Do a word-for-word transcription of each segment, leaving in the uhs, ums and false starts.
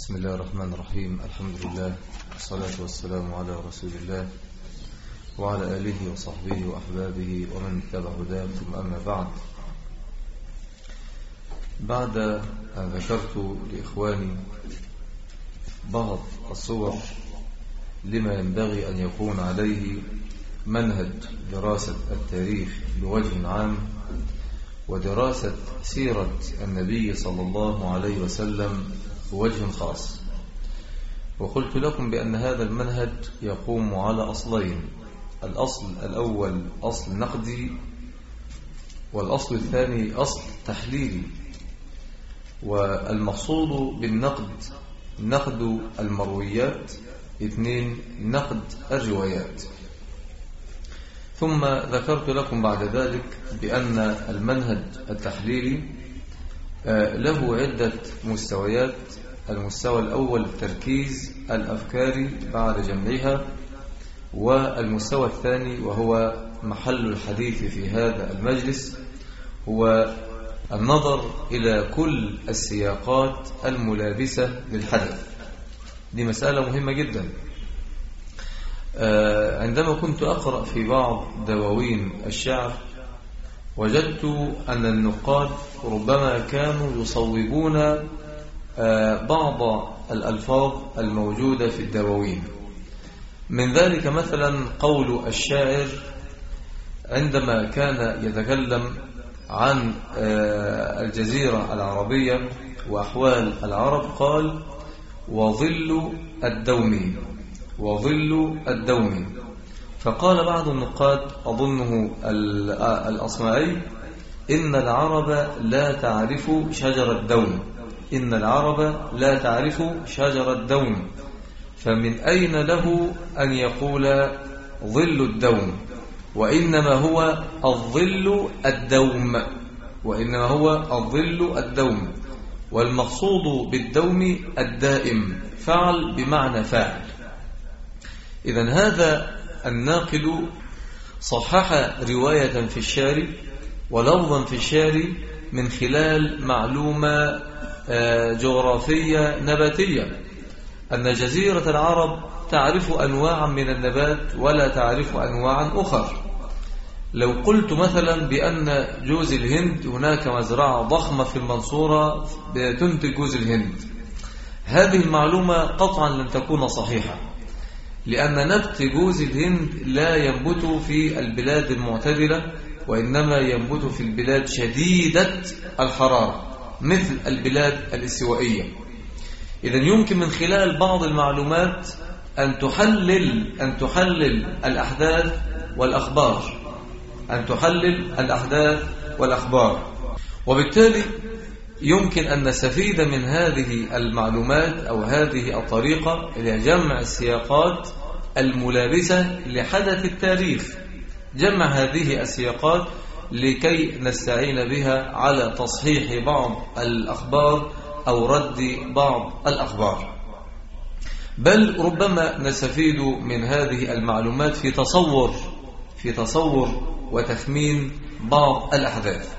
بسم الله الرحمن الرحيم. الحمد لله والصلاة والسلام على رسول الله وعلى آله وصحبه وأحبابه ومن اتبع هداه، ثم أما بعد. بعد أن ذكرت لإخواني بعض الصور لما ينبغي أن يكون عليه منهج دراسة التاريخ بوجه عام ودراسة سيرة النبي صلى الله عليه وسلم بوجه خاص، وقلت لكم بأن هذا المنهج يقوم على أصلين: الأصل الأول أصل نقدي، والأصل الثاني أصل تحليلي. والمقصود بالنقد نقد المرويات، اثنين نقد الروايات. ثم ذكرت لكم بعد ذلك بأن المنهج التحليلي له عدة مستويات. المستوى الأول تركيز الأفكار بعد جمعها، والمستوى الثاني وهو محل الحديث في هذا المجلس هو النظر إلى كل السياقات الملابسة للحدث. دي مسألة مهمة جدا. عندما كنت أقرأ في بعض دواوين الشعر وجدت أن النقاد ربما كانوا يصوبون بعض الألفاظ الموجودة في الدواوين. من ذلك مثلا قول الشاعر عندما كان يتكلم عن الجزيرة العربية وأحوال العرب قال: وظل الدوم وظل الدوم. فقال بعض النقاد أظنه الأصمعي: إن العرب لا تعرف شجر الدوم إن العرب لا تعرف شجر الدوم فمن أين له أن يقول ظل الدوم، وإنما هو الظل الدوم وإنما هو الظل الدوم والمقصود بالدوم الدائم، فعل بمعنى فاعل. إذن هذا الناقد صحح رواية في الشعر ولفظا في الشعر من خلال معلومة جغرافية نباتية، أن جزيرة العرب تعرف أنواعا من النبات ولا تعرف أنواعا أخرى. لو قلت مثلا بأن جوز الهند هناك مزرعة ضخمة في المنصورة تنتج جوز الهند، هذه المعلومة قطعا لن تكون صحيحة، لأن نبت جوز الهند لا ينبت في البلاد المعتدلة، وإنما ينبت في البلاد شديدة الحرارة مثل البلاد الاستوائية. إذن يمكن من خلال بعض المعلومات أن تحلل أن تحلل الأحداث والأخبار أن تحلل الأحداث والأخبار وبالتالي يمكن أن نستفيد من هذه المعلومات أو هذه الطريقة إلى جمع السياقات الملابسة لحدث التاريخ، جمع هذه السياقات لكي نستعين بها على تصحيح بعض الأخبار أو رد بعض الأخبار. بل ربما نستفيد من هذه المعلومات في تصور في تصور وتخمين بعض الأحداث.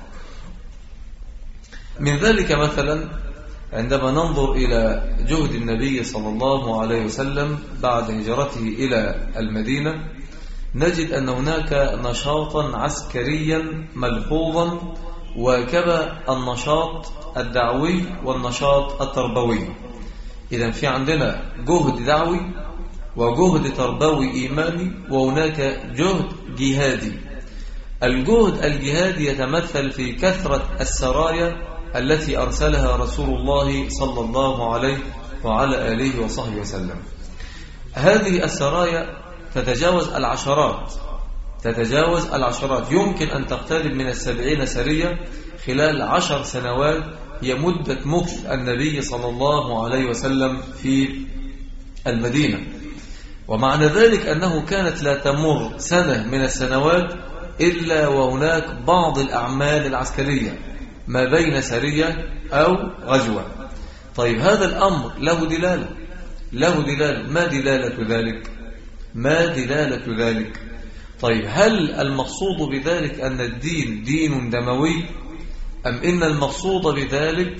من ذلك مثلا عندما ننظر إلى جهد النبي صلى الله عليه وسلم بعد هجرته إلى المدينة، نجد أن هناك نشاطا عسكريا ملحوظا وكذا النشاط الدعوي والنشاط التربوي. إذن في عندنا جهد دعوي وجهد تربوي إيماني وهناك جهد جهادي. الجهد الجهادي يتمثل في كثرة السرايا التي أرسلها رسول الله صلى الله عليه وعلى آله وصحبه وسلم. هذه السرايا تتجاوز العشرات تتجاوز العشرات يمكن أن تقترب من السبعين سرية خلال عشر سنوات هي مدة مكث النبي صلى الله عليه وسلم في المدينة. ومعنى ذلك أنه كانت لا تمر سنة من السنوات إلا وهناك بعض الأعمال العسكرية ما بين سرية أو غزوة. طيب هذا الأمر له دلالة له دلالة ما دلالة ذلك؟ ما دلالة ذلك؟ طيب هل المقصود بذلك أن الدين دين دموي، أم إن المقصود بذلك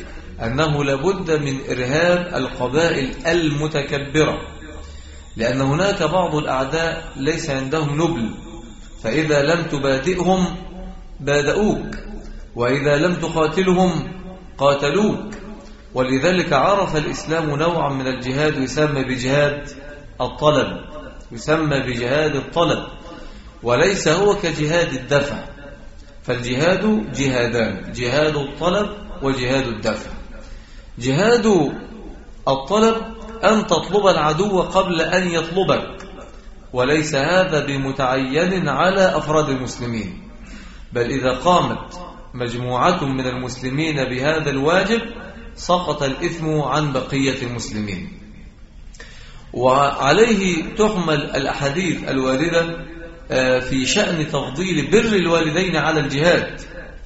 أنه لابد من إرهاب القبائل المتكبرة، لأن هناك بعض الأعداء ليس عندهم نبل، فإذا لم تبادئهم بادؤوك، وإذا لم تقاتلهم قاتلوك. ولذلك عرف الإسلام نوعا من الجهاد يسمى بجهاد الطلب، يسمى بجهاد الطلب، وليس هو كجهاد الدفع. فالجهاد جهادان، جهاد الطلب وجهاد الدفع. جهاد الطلب أن تطلب العدو قبل أن يطلبك، وليس هذا بمتعين على أفراد المسلمين، بل إذا قامت مجموعة من المسلمين بهذا الواجب سقط الإثم عن بقية المسلمين. وعليه تحمل الأحاديث الواردة في شأن تفضيل بر الوالدين على الجهاد.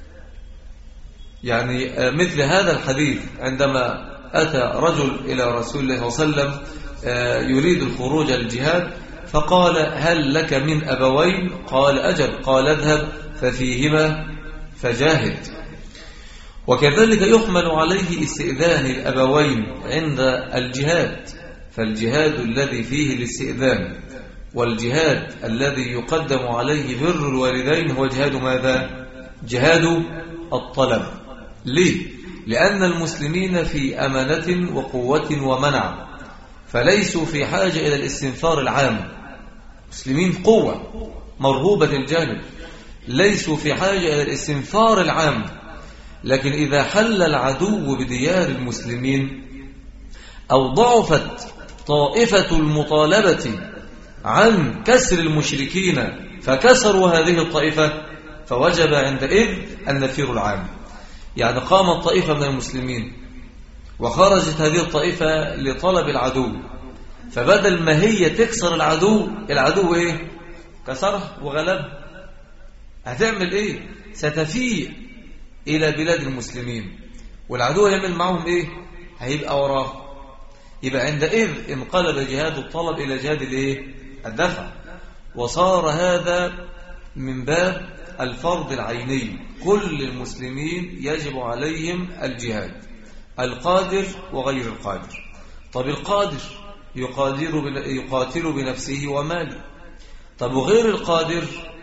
يعني مثل هذا الحديث عندما أتى رجل إلى رسول الله صلى الله عليه وسلم يريد الخروج للجهاد، فقال: هل لك من أبوين؟ قال: أجل. قال: اذهب ففيهما فجاهد. وكذلك يحمل عليه استئذان الأبوين عند الجهاد، فالجهاد الذي فيه الاستئذان والجهاد الذي يقدم عليه بر الوالدين هو جهاد ماذا؟ جهاد الطلب. ليه؟ لأن المسلمين في أمانة وقوة ومنع، فليسوا في حاجة إلى الاستنفار العام. مسلمين قوة مرهوبة الجانب، ليسوا في حاجة إلى الاستنفار العام. لكن إذا حل العدو بديار المسلمين أو ضعفت طائفة المطالبة عن كسر المشركين فكسروا هذه الطائفة، فوجب عندئذ النفير العام. يعني قامت طائفة من المسلمين وخرجت هذه الطائفة لطلب العدو، فبدل ما هي تكسر العدو، العدو ايه؟ كسرها وغلب. هتعمل ايه؟ ستفيء الى بلاد المسلمين، والعدو هيعمل معهم ايه؟ هيبقى وراه. يبقى عندئذ انقلب جهاد الطلب الى جهاد الايه؟ الدفع، وصار هذا من باب الفرض العيني. كل المسلمين يجب عليهم الجهاد، القادر وغير القادر. طب القادر يقادر يقاتل بنفسه وماله، طب وغير القادر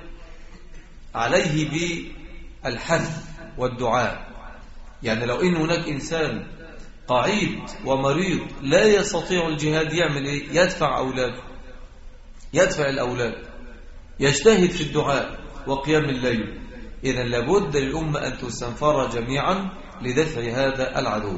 عليه بالحث والدعاء. يعني لو إن هناك إنسان قعيد ومريض لا يستطيع الجهاد، يعمل إيه؟ يدفع أولاده، يدفع الأولاد، يجتهد في الدعاء وقيام الليل. إذن لابد للأمة أن تستنفر جميعا لدفع هذا العدو.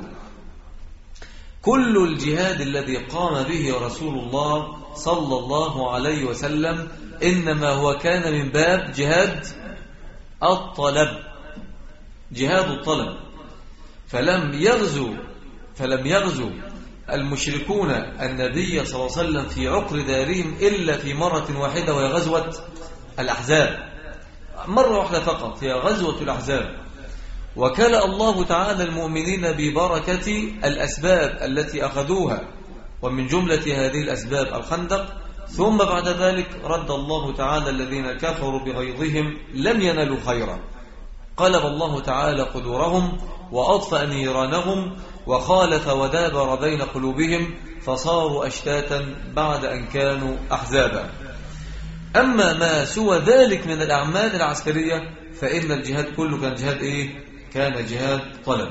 كل الجهاد الذي قام به رسول الله صلى الله عليه وسلم إنما هو كان من باب جهاد الطلب، جهاد الطلب. فلم يغزو فلم يغزو المشركون النبي صلى الله عليه وسلم في عقر دارهم إلا في مرة واحدة، وهي غزوة الأحزاب. مرة واحدة فقط، هي غزوة الأحزاب. وكلأ الله تعالى المؤمنين ببركة الأسباب التي أخذوها، ومن جملة هذه الأسباب الخندق. ثم بعد ذلك رد الله تعالى الذين كفروا بغيظهم لم ينالوا خيرا، قلب الله تعالى قدورهم وأطفأ نيرانهم وخالف ودابر بين قلوبهم، فصاروا أشتاتا بعد أن كانوا أحزابا. أما ما سوى ذلك من الأعمال العسكرية فإن الجهاد كله كان جهاد إيه؟ كان جهاد طلب.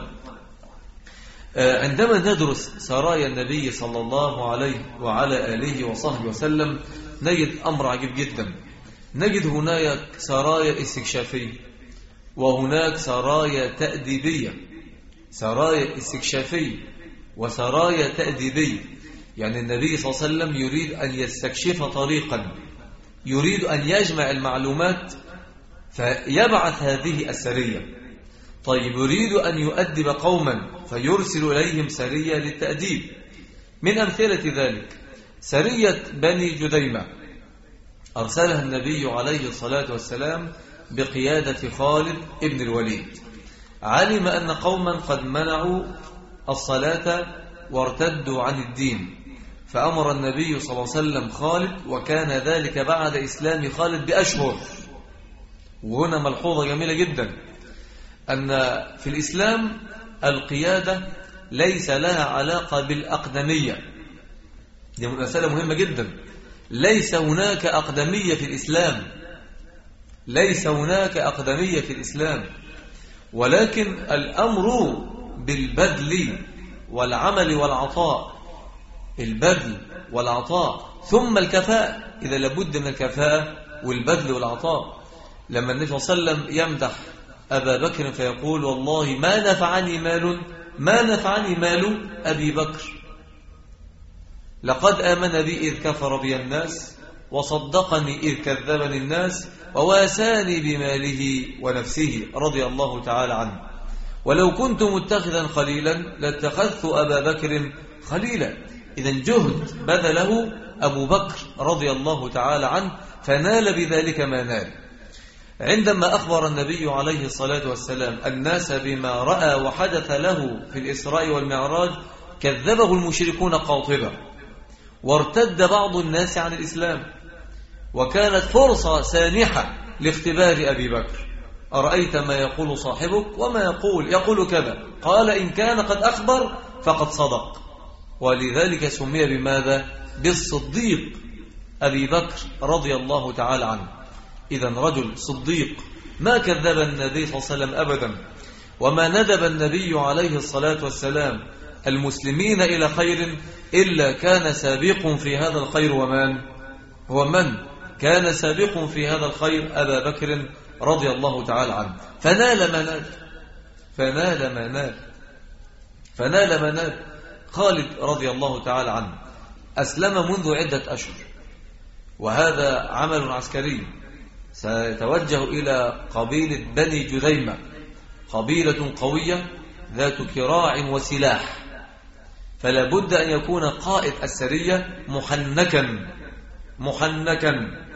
عندما ندرس سرايا النبي صلى الله عليه وعلى آله وصحبه وسلم نجد أمر عجيب جدا. نجد هناك سرايا استكشافية وهناك سرايا تأديبية، سرايا استكشافية وسرايا تأديبية. يعني النبي صلى الله عليه وسلم يريد أن يستكشف طريقا، يريد أن يجمع المعلومات فيبعث هذه السرية. طيب يريد أن يؤدب قوما فيرسل إليهم سرية للتأديب. من أمثلة ذلك سرية بني جذيمة، أرسلها النبي عليه الصلاة والسلام بقيادة خالد ابن الوليد. علم أن قوما قد منعوا الصلاة وارتدوا عن الدين، فأمر النبي صلى الله عليه وسلم خالد، وكان ذلك بعد إسلام خالد بأشهر. وهنا ملحوظة جميلة جدا، أن في الإسلام القيادة ليس لها علاقة بالأقدمية. دي مسألة مهمة جدا. ليس هناك أقدمية في الإسلام، ليس هناك أقدمية في الإسلام، ولكن الأمر بالبذل والعمل والعطاء، البذل والعطاء ثم الكفاءة. إذا لابد من الكفاءة والبذل والعطاء. لما النبي صلى الله عليه وسلم يمدح أبا بكر فيقول والله ما نفعني مال ما نفعني مال أبي بكر، لقد آمن بي إذ كفر بي الناس، وصدقني إذ كذبني الناس، وواساني بماله ونفسه رضي الله تعالى عنه. ولو كنت متخذا خليلا لاتخذت أبا بكر خليلا. إذن جهد بذله أبو بكر رضي الله تعالى عنه فنال بذلك ما نال. عندما أخبر النبي عليه الصلاة والسلام الناس بما رأى وحدث له في الإسراء والمعراج كذبه المشركون قاطبة، وارتد بعض الناس عن الإسلام، وكانت فرصة سانحة لاختبار أبي بكر. أرأيت ما يقول صاحبك وما يقول يقول كذا، قال إن كان قد أخبر فقد صدق. ولذلك سمي بماذا؟ بالصديق أبي بكر رضي الله تعالى عنه. إذن رجل صديق ما كذب النبي صلى الله عليه وسلم أبدا، وما ندب النبي عليه الصلاة والسلام المسلمين إلى خير إلا كان سابق في هذا الخير. ومن هو من كان سابق في هذا الخير؟ أبا بكر رضي الله تعالى عنه. فنال ما نال فنال ما نال فنال ما نال خالد رضي الله تعالى عنه أسلم منذ عدة أشهر، وهذا عمل عسكري. سيتوجه إلى قبيلة بني جذيمة، قبيلة قوية ذات كراع وسلاح، فلا بد أن يكون قائد السرية محنكا محنكا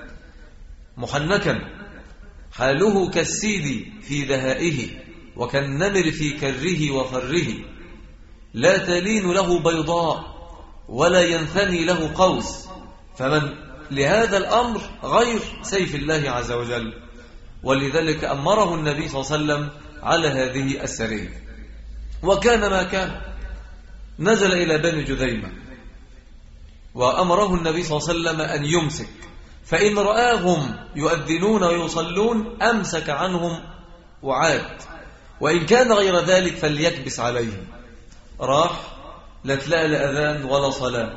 محنكا حاله كالسيد في دهائه وكالنمر في كره وفره، لا تلين له بيضاء ولا ينثني له قوس، فمن لهذا الأمر غير سيف الله عز وجل. ولذلك أمره النبي صلى الله عليه وسلم على هذه السرية. وكان ما كان، نزل إلى بني جذيمة وأمره النبي صلى الله عليه وسلم أن يمسك، فإن رآهم يؤذنون ويصلون أمسك عنهم وعاد، وإن كان غير ذلك فليكبس عليهم. راح لا تلاقي لا أذان ولا صلاة،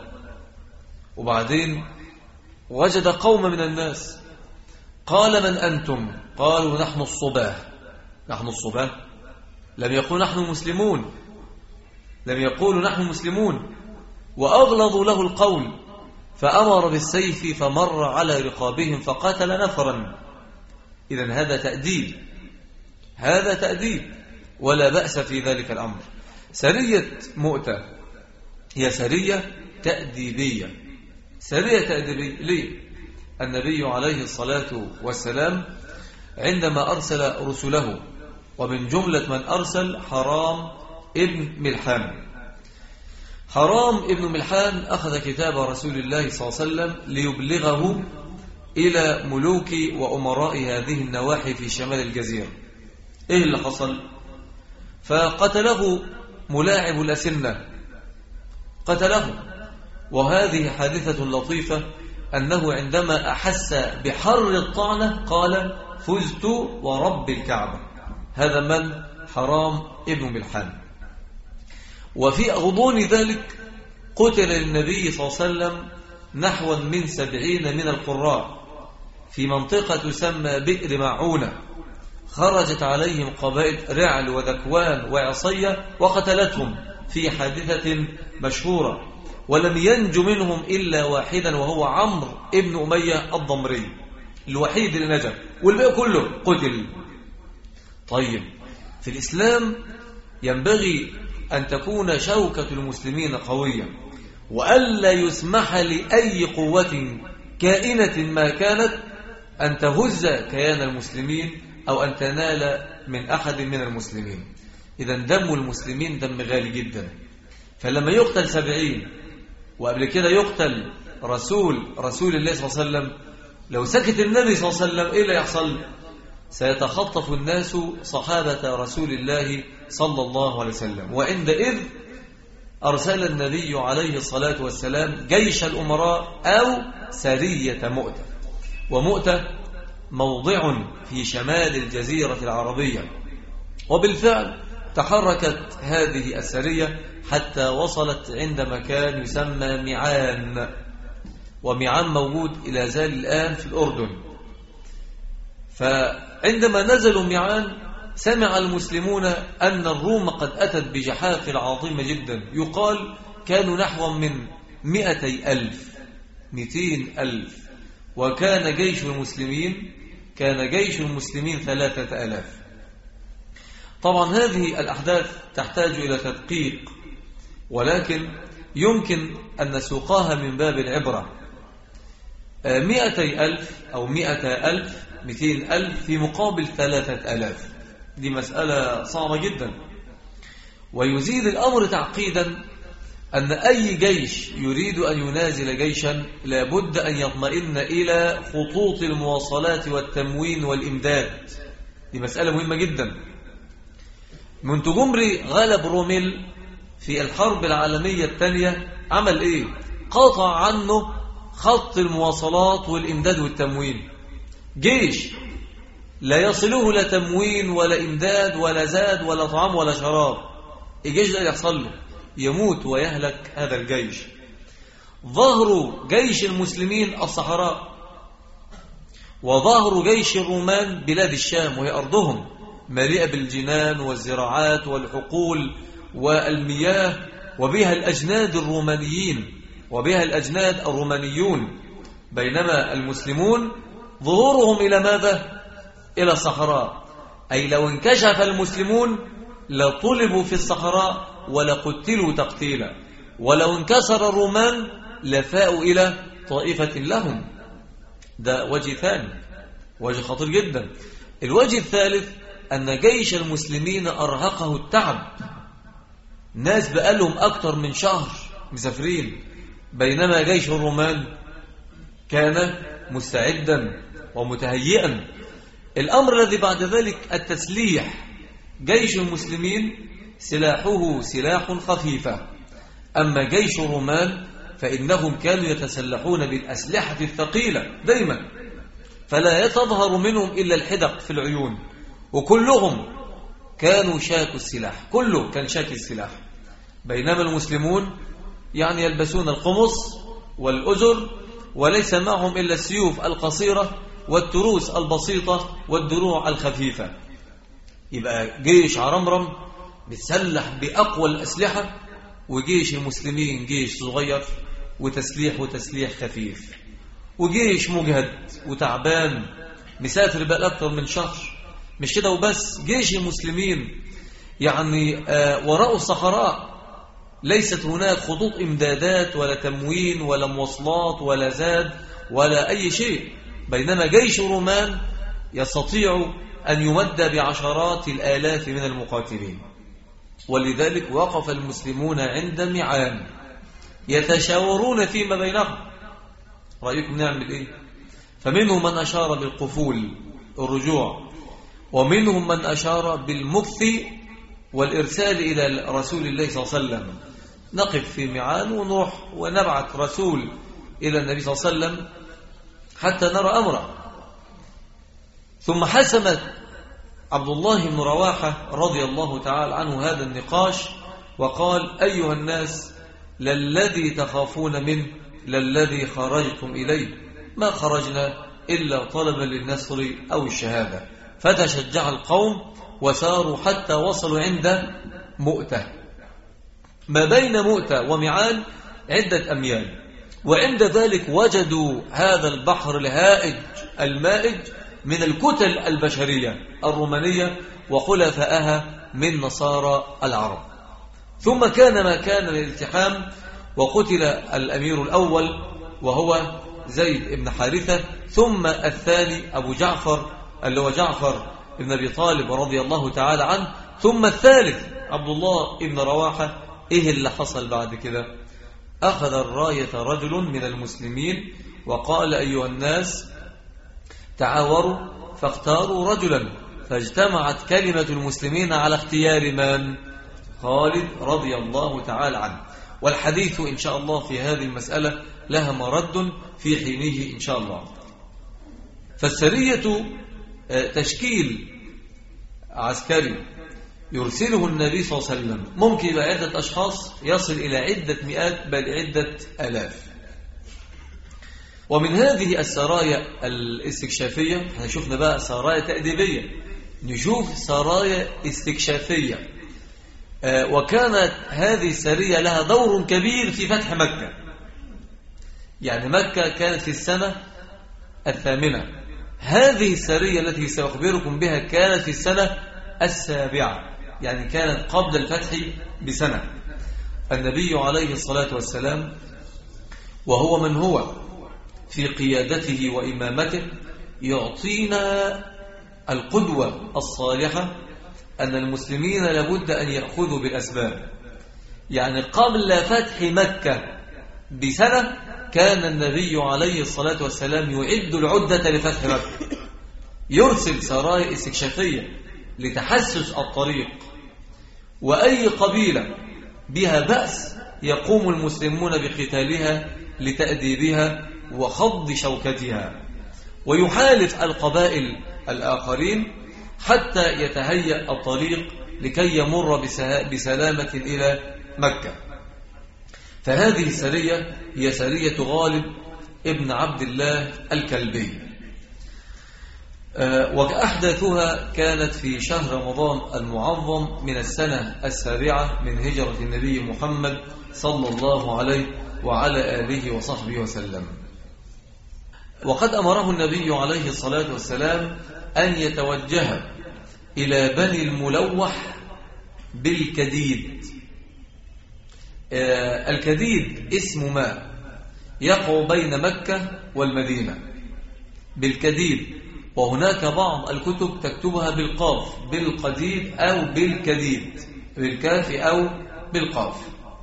وبعدين وجد قوم من الناس. قال من أنتم؟ قالوا نحن الصباه. نحن الصباه؟ لم يقول نحن مسلمون، لم يقولوا نحن مسلمون، وأغلظوا له القول، فأمر بالسيف فمر على رقابهم فقتل نفرا. إذن هذا تأديب، هذا تأديب ولا بأس في ذلك الأمر. سرية مؤتة هي سرية تأديبية، سرية تأديبية. ليه؟ النبي عليه الصلاة والسلام عندما أرسل رسله، ومن جملة من أرسل حرام ابن ملحان. حرام ابن ملحان أخذ كتاب رسول الله صلى الله عليه وسلم ليبلغه إلى ملوك وأمراء هذه النواحي في شمال الجزيرة. إيه اللي حصل؟ فقتله ملاعب الأسنة، قتله. وهذه حادثة لطيفة، أنه عندما أحس بحر الطعنة قال فزت ورب الكعبة. هذا من؟ حرام ابن ملحان. وفي غضون ذلك قتل النبي صلى الله عليه وسلم نحو من سبعين من القراء في منطقة تسمى بئر معونة. خرجت عليهم قبائل رعل وذكوان وعصية وقتلتهم في حادثة مشهورة، ولم ينج منهم إلا واحدا وهو عمرو ابن أمية الضمري، الوحيد اللي نجا، والباقي كله قتل. طيب، في الإسلام ينبغي أن تكون شوكة المسلمين قوية، وألا يسمح لأي قوة كائنة ما كانت أن تهز كيان المسلمين أو أن تنال من أحد من المسلمين. إذن دم المسلمين دم غالي جدا. فلما يقتل سبعين وقبل كده يقتل رسول رسول الله صلى الله عليه وسلم، لو سكت النبي صلى الله عليه وسلم إيه اللي يحصل؟ سيتخطف الناس صحابة رسول الله صلى الله عليه وسلم، وعندئذ أرسل النبي عليه الصلاة والسلام جيش الأمراء أو سرية مؤتة. ومؤتة موضع في شمال الجزيرة العربية، وبالفعل تحركت هذه السرية حتى وصلت عند مكان يسمى معان، ومعان موجود إلى زال الآن في الأردن. فعندما نزلوا معان سمع المسلمون أن الروم قد أتت بجحافل عظيمة جدا، يقال كانوا نحو من مئتي ألف مئتين ألف، وكان جيش المسلمين كان جيش المسلمين ثلاثة ألاف. طبعا هذه الأحداث تحتاج إلى تدقيق، ولكن يمكن أن نسوقها من باب العبرة. مئتي ألف أو مئة ألف مئتين ألف في مقابل ثلاثة ألاف، دي مسألة صعبة جدا. ويزيد الأمر تعقيدا أن أي جيش يريد أن ينازل جيشا لابد أن يطمئن إلى خطوط المواصلات والتموين والإمداد، دي مسألة مهمة جدا. مونتجومري غلب روميل في الحرب العالمية الثانية، عمل إيه؟ قطع عنه خط المواصلات والإمداد والتموين. جيش لا يصله لا تموين ولا إمداد ولا زاد ولا طعام ولا شراب، الجيش ده يحصل له يموت ويهلك هذا الجيش. ظهر جيش المسلمين الصحراء، وظهر جيش الرومان بلاد الشام، وهي أرضهم مليئة بالجنان والزراعات والحقول والمياه، وبها الأجناد الرومانيين وبها الأجناد الرومانيون، بينما المسلمون ظهورهم إلى ماذا؟ إلى الصحراء. أي لو انكشف المسلمون لطلبوا في الصحراء ولقتلوا تقتيلا، ولو انكسر الرومان لفاءوا إلى طائفة لهم. ده وجه ثاني، وجه خطير جدا. الوجه الثالث أن جيش المسلمين أرهقه التعب، ناس بقالهم أكتر من شهر مسافرين، بينما جيش الرومان كان مستعدا ومتهيئا. الأمر الذي بعد ذلك التسليح، جيش المسلمين سلاحه سلاح خفيفة، أما جيش الرومان فإنهم كانوا يتسلحون بالأسلحة الثقيلة دايما، فلا يتظهر منهم إلا الحدق في العيون، وكلهم كانوا شاكوا السلاح، كله كان شاكي السلاح. بينما المسلمون يعني يلبسون القمص والأزر، وليس معهم إلا السيوف القصيرة والتروس البسيطة والدروع الخفيفة. يبقى جيش عرمرم بتسلح بأقوى الأسلحة، وجيش المسلمين جيش صغير وتسليح وتسليح خفيف، وجيش مجهد وتعبان مسافر بقى أكثر من شهر. مش كده وبس، جيش المسلمين يعني آه وراء الصحراء، ليست هناك خطوط إمدادات ولا تموين ولا مواصلات ولا زاد ولا أي شيء، بينما جيش الرومان يستطيع أن يمد بعشرات الآلاف من المقاتلين. ولذلك وقف المسلمون عند معان يتشاورون فيما بينهم، رأيكم نعمل إيه؟ فمنهم من أشار بالقفول الرجوع، ومنهم من أشار بالمكث والإرسال إلى رسول الله صلى الله عليه وسلم، نقف في معان ونروح ونبعث رسول إلى النبي صلى الله عليه وسلم حتى نرى أمره. ثم حسمت عبد الله بن رواحة رضي الله تعالى عنه هذا النقاش وقال: أيها الناس، للذي تخافون منه للذي خرجتم إليه، ما خرجنا إلا طلبا للنصر أو الشهادة. فتشجع القوم وساروا حتى وصلوا عند مؤتة. ما بين مؤتة ومعان عدة أميال، وعند ذلك وجدوا هذا البحر الهائج المائج من الكتل البشرية الرومانية وخلفائها من نصارى العرب. ثم كان ما كان الالتحام، وقتل الأمير الأول وهو زيد بن حارثة، ثم الثاني أبو جعفر اللي هو جعفر بن أبي طالب رضي الله تعالى عنه، ثم الثالث عبد الله بن رواحة. إيه اللي حصل بعد كده؟ أخذ الراية رجل من المسلمين وقال: أيها الناس، تعاوروا فاختاروا رجلا، فاجتمعت كلمة المسلمين على اختيار من؟ خالد رضي الله تعالى عنه. والحديث إن شاء الله في هذه المسألة لها مرد في حينه إن شاء الله. فالسرية تشكيل عسكري يرسله النبي صلى الله عليه وسلم، ممكن يبقى عدة أشخاص يصل إلى عدة مئات بل عدة آلاف. ومن هذه السرايا الاستكشافية احنا شفنا بقى سرايا تأديبية، نشوف سرايا استكشافية. آه وكانت هذه السرية لها دور كبير في فتح مكة. يعني مكة كانت في السنة الثامنة، هذه السرية التي سأخبركم بها كانت في السنة السابعة، يعني كانت قبل الفتح بسنة. النبي عليه الصلاة والسلام وهو من هو في قيادته وإمامته يعطينا القدوة الصالحة أن المسلمين لابد أن يأخذوا بالأسباب. يعني قبل فتح مكة بسنة كان النبي عليه الصلاة والسلام يعد العدة لفتح مكة، يرسل سرايا استكشافية لتحسس الطريق، وأي قبيلة بها بأس يقوم المسلمون بقتالها لتأديبها وخض شوكتها، ويحالف القبائل الآخرين حتى يتهيأ الطريق لكي يمر بسلامة إلى مكة. فهذه السرية هي سرية غالب ابن عبد الله الكلبي، وأحداثها كانت في شهر رمضان المعظم من السنة السابعة من هجرة النبي محمد صلى الله عليه وعلى آله وصحبه وسلم. وقد أمره النبي عليه الصلاة والسلام أن يتوجه إلى بني الملوح بالكديد. آه الكديد اسم ماء يقع بين مكة والمدينة، بالكديد، وهناك بعض الكتب تكتبها بالقاف، بالقديد أو بالكديد، بالكاف أو بالقاف.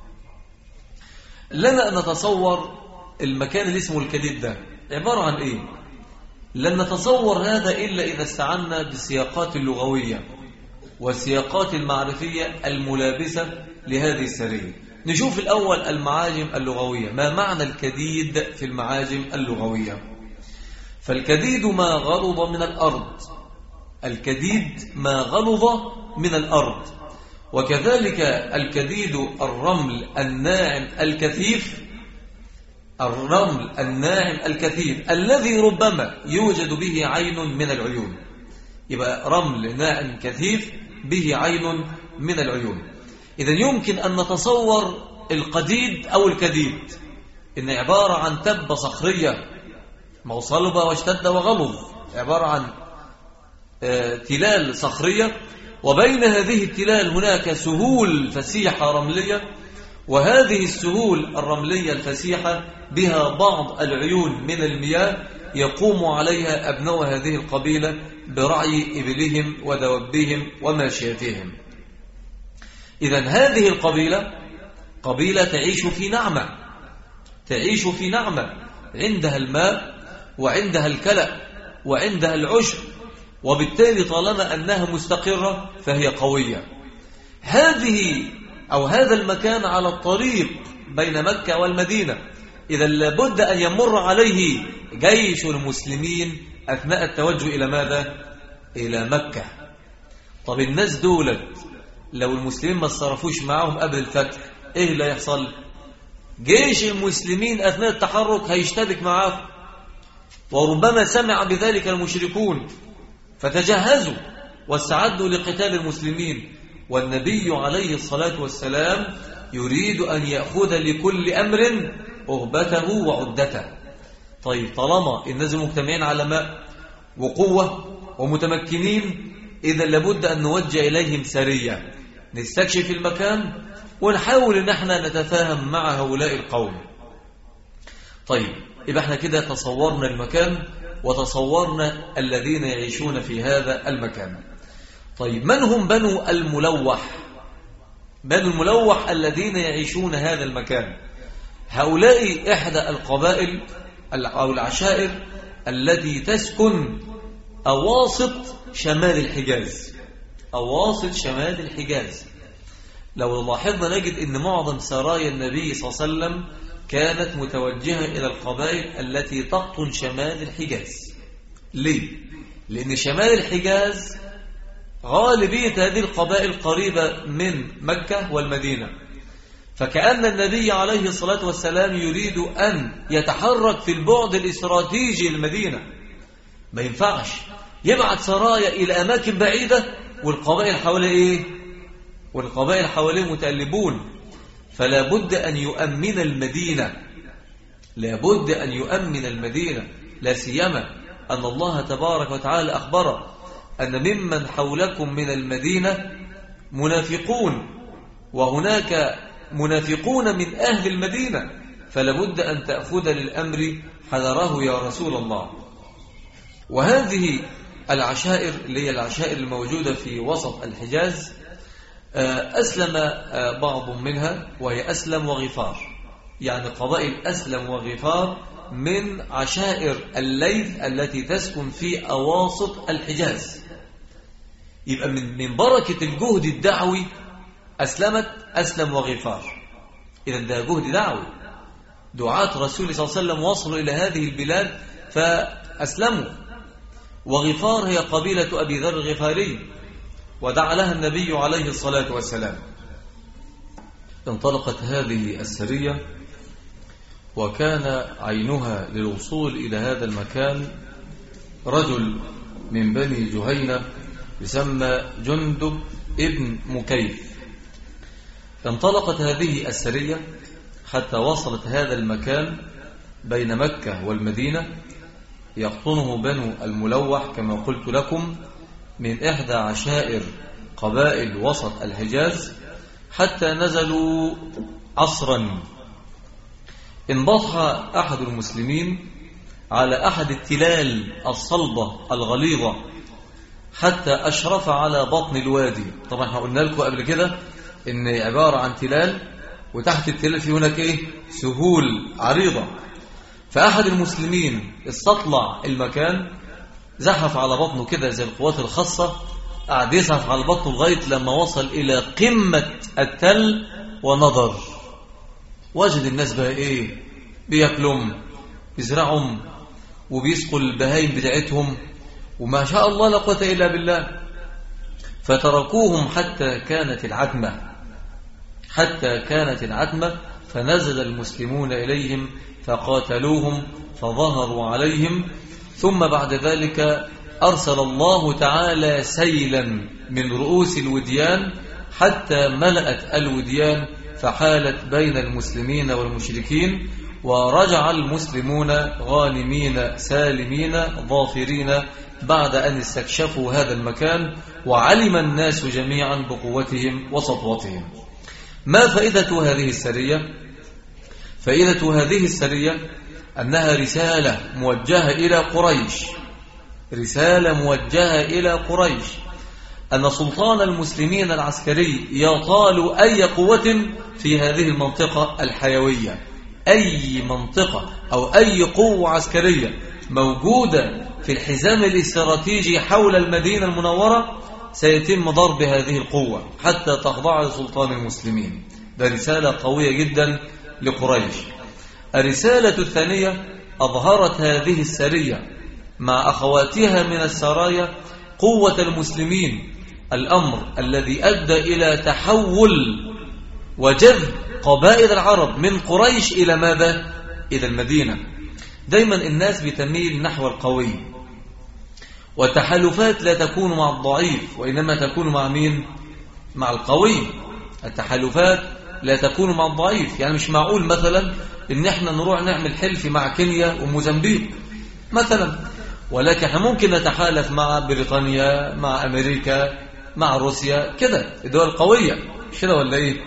لنا أن نتصور المكان اللي اسمه الكديد ده عبارة عن إيه؟ لن نتصور هذا إلا إذا استعنا بالسياقات اللغوية والسياقات المعرفية الملابسة لهذه السرية. نشوف الأول المعاجم اللغوية، ما معنى الكديد في المعاجم اللغوية؟ فالكديد ما غلظ من الأرض، الكديد ما غلظ من الأرض. وكذلك الكديد الرمل الناعم الكثيف، الرمل الناعم الكثيف الذي ربما يوجد به عين من العيون. يبقى رمل ناعم كثيف به عين من العيون. إذن يمكن أن نتصور القديد أو الكديد إن عبارة عن تبة صخرية موصلبة واشتد وغلظ، عبارة عن تلال صخرية، وبين هذه التلال هناك سهول فسيحة رملية، وهذه السهول الرملية الفسيحة بها بعض العيون من المياه يقوم عليها أبناء هذه القبيلة برعي إبلهم ودوابهم وماشيتهم. إذن هذه القبيلة قبيلة تعيش في نعمة، تعيش في نعمة، عندها الماء وعندها الكلأ وعندها العشب، وبالتالي طالما أنها مستقرة فهي قوية. هذه أو هذا المكان على الطريق بين مكة والمدينة، إذا لابد أن يمر عليه جيش المسلمين أثناء التوجه إلى ماذا؟ إلى مكة. طب الناس دولت لو المسلمين ما اتصرفوش معهم قبل الفتح إيه اللي يحصل؟ جيش المسلمين أثناء التحرك هيشتبك معهم، وربما سمع بذلك المشركون فتجهزوا واستعدوا لقتال المسلمين. والنبي عليه الصلاة والسلام يريد أن يأخذ لكل أمر أغبته وعدته. طيب طالما الناس مجتمعين على ماء وقوة ومتمكنين، إذا لابد أن نوجه إليهم سرية نستكشف المكان ونحاول أن احنا نتفاهم مع هؤلاء القوم. طيب يبقى احنا كده تصورنا المكان وتصورنا الذين يعيشون في هذا المكان. طيب من هم بنو الملوح؟ بنو الملوح الذين يعيشون هذا المكان، هؤلاء إحدى القبائل أو العشائر التي تسكن أواسط شمال الحجاز، أواسط شمال الحجاز. لو لاحظنا نجد أن معظم سرايا النبي صلى الله عليه وسلم كانت متوجهة إلى القبائل التي تقطن شمال الحجاز. ليه؟ لأن شمال الحجاز غالبية هذه القبائل قريبة من مكة والمدينة، فكأن النبي عليه الصلاة والسلام يريد أن يتحرك في البعد الاستراتيجي للمدينة. ما ينفعش يبعث سرايا إلى أماكن بعيدة والقبائل حواليه إيه؟ والقبائل حواليه متألبون. فلا بد أن يؤمن المدينة، لا بد أن يؤمن المدينة، لا سيما أن الله تبارك وتعالى أخبر أن ممن حولكم من المدينة منافقون، وهناك منافقون من أهل المدينة، فلا بد أن تأخذ للأمر حذره يا رسول الله. وهذه العشائر اللي هي العشائر الموجودة في وسط الحجاز أسلم بعض منها، وهي أسلم وغفار، يعني قبائل أسلم وغفار من عشائر الليث التي تسكن في أواسط الحجاز. يبقى من من بركة الجهد الدعوي أسلمت أسلم وغفار. إذا ده جهد دعوي، دعاة رسول صلى الله عليه وسلم وصلوا إلى هذه البلاد فأسلموا. وغفار هي قبيلة أبي ذر الغفاري، ودعا لها النبي عليه الصلاة والسلام. انطلقت هذه السرية، وكان عينها للوصول إلى هذا المكان رجل من بني جهينة يسمى جندب ابن مكيف. انطلقت هذه السرية حتى وصلت هذا المكان بين مكة والمدينة، يقطنه بنو الملوح كما قلت لكم من إحدى عشائر قبائل وسط الحجاز، حتى نزلوا عصرا. انبطح أحد المسلمين على أحد التلال الصلبة الغليظة حتى أشرف على بطن الوادي. طبعا احنا قلنا لكم قبل كده إن عبارة عن تلال، وتحت التلال في هناك إيه؟ سهول عريضة. فأحد المسلمين استطلع المكان، زحف على بطنه كده زي القوات الخاصة، قعد يزحف على بطنه لغاية لما وصل إلى قمة التل ونظر. وجد الناس بقى إيه؟ بيأكلهم، بيزرعهم، وبيسقوا البهايم بتاعتهم، وما شاء الله لا قوة إلا بالله. فتركوهم حتى كانت العتمة، حتى كانت العتمة فنزل المسلمون إليهم فقاتلوهم فظهروا عليهم. ثم بعد ذلك أرسل الله تعالى سيلا من رؤوس الوديان حتى ملأت الوديان، فحالت بين المسلمين والمشركين، ورجع المسلمون غانمين سالمين ظافرين بعد أن استكشفوا هذا المكان، وعلم الناس جميعا بقوتهم وسطوتهم. ما فائدة هذه السرية؟ فائدة هذه السرية أنها رسالة موجهة إلى قريش، رسالة موجهة إلى قريش أن سلطان المسلمين العسكري يطال أي قوة في هذه المنطقة الحيوية. أي منطقة أو أي قوة عسكرية موجودة في الحزام الاستراتيجي حول المدينة المنورة سيتم ضرب هذه القوة حتى تخضع لسلطان المسلمين. ده رسالة قوية جدا لقريش. الرسالة الثانية، أظهرت هذه السرية مع أخواتها من السرايا قوة المسلمين، الأمر الذي أدى إلى تحول وجذب قبائل العرب من قريش إلى ماذا؟ إلى المدينة. دايما الناس بتميل نحو القوي، والتحالفات لا تكون مع الضعيف وإنما تكون مع مين؟ مع القوي. التحالفات لا تكون مع الضعيف، يعني مش معقول مثلا إن احنا نروح نعمل حلف مع كينيا وموزمبيق مثلا، ولكن احنا ممكن نتحالف مع بريطانيا، مع أمريكا، مع روسيا، كده الدول القوية، مش كده ولا إيه؟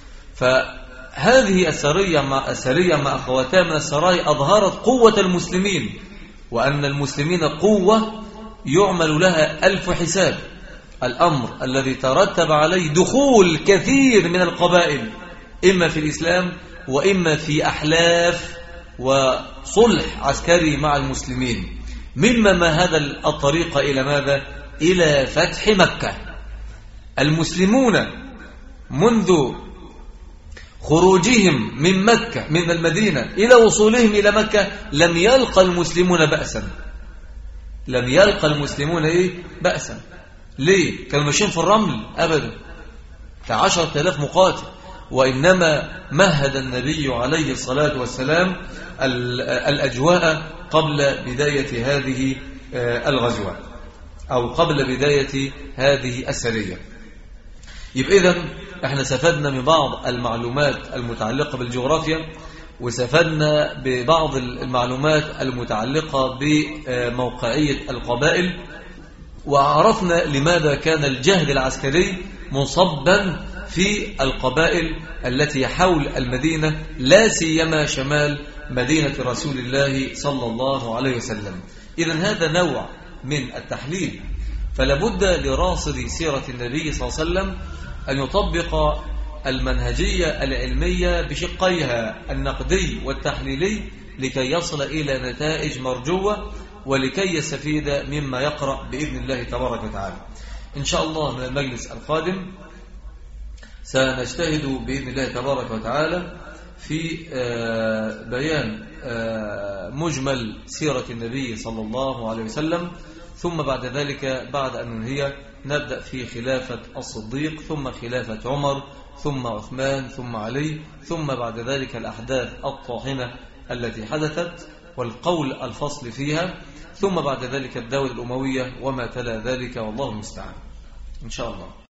فهذه السرية مع السرية مع أخواتها من السرايا أظهرت قوة المسلمين، وأن المسلمين قوة يعمل لها ألف حساب. الأمر الذي ترتب عليه دخول كثير من القبائل إما في الإسلام وإما في أحلاف وصلح عسكري مع المسلمين، مما ما هذا الطريق إلى ماذا؟ إلى فتح مكة. المسلمون منذ خروجهم من مكة من المدينة إلى وصولهم إلى مكة لم يلقى المسلمون بأسا لم يلقى المسلمون إيه بأسا. ليه؟ كانوا ماشيين في الرمل أبدا كعشرة آلاف مقاتل، وإنما مهد النبي عليه الصلاة والسلام الأجواء قبل بداية هذه الغزوة أو قبل بداية هذه السرية. يبقى إذن احنا استفدنا من بعض المعلومات المتعلقة بالجغرافيا، واستفدنا ببعض المعلومات المتعلقة بموقعية القبائل، وعرفنا لماذا كان الجهد العسكري منصبا في القبائل التي حول المدينة، لا سيما شمال مدينة رسول الله صلى الله عليه وسلم. إذن هذا نوع من التحليل، فلابد لراصد سيرة النبي صلى الله عليه وسلم أن يطبق المنهجية العلمية بشقيها النقدي والتحليلي لكي يصل إلى نتائج مرجوة ولكي يستفيد مما يقرأ بإذن الله تبارك وتعالى. إن شاء الله من المجلس القادم سنجتهد بإذن الله تبارك وتعالى في بيان مجمل سيرة النبي صلى الله عليه وسلم، ثم بعد ذلك بعد أن ننهي نبدأ في خلافة الصديق، ثم خلافة عمر، ثم عثمان، ثم علي، ثم بعد ذلك الأحداث الطاحنة التي حدثت والقول الفصل فيها، ثم بعد ذلك الدولة الأموية وما تلا ذلك، والله المستعان إن شاء الله.